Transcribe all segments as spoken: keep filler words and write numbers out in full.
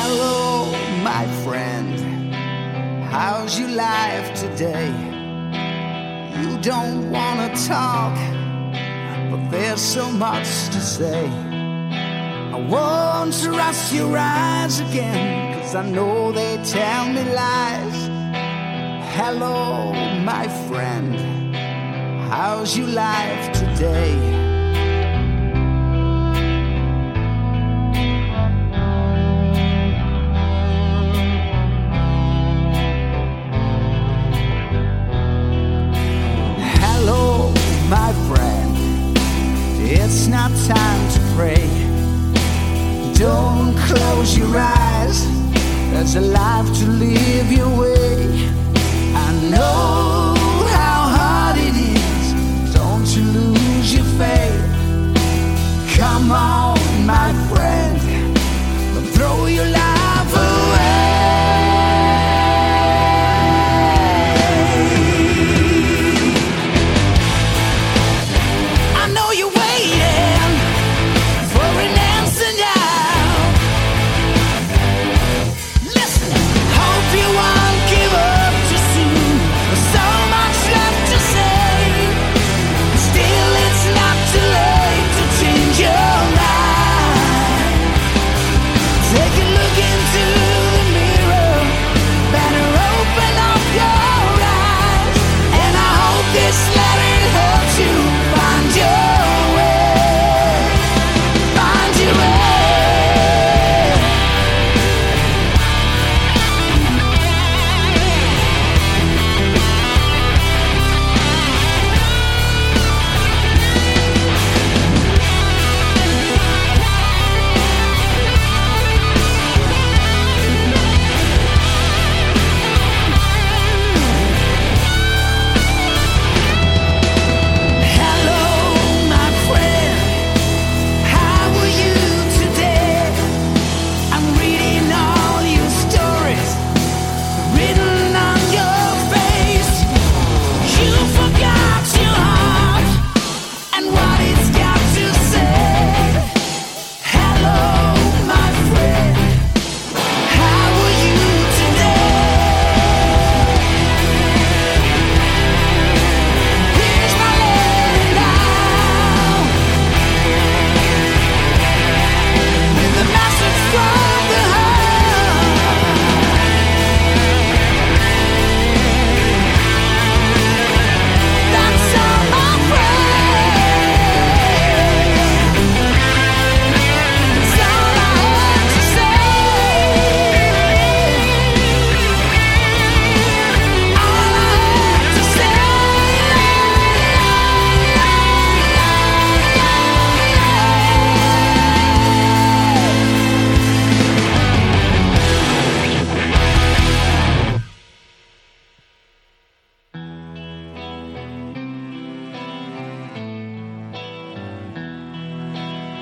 Hello, my friend. How's your life today? You don't wanna talk, but there's so much to say. I want to rust your eyes again, 'cause I know they tell me lies. Hello, my friend. How's your life today? My friend, it's not time to pray. Don't close your eyes, there's a life to live your way. I know how hard it is, don't you lose your faith. Come on, my friend, throw your life away.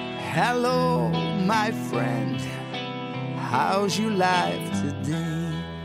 Hello, my friend. How's your life today?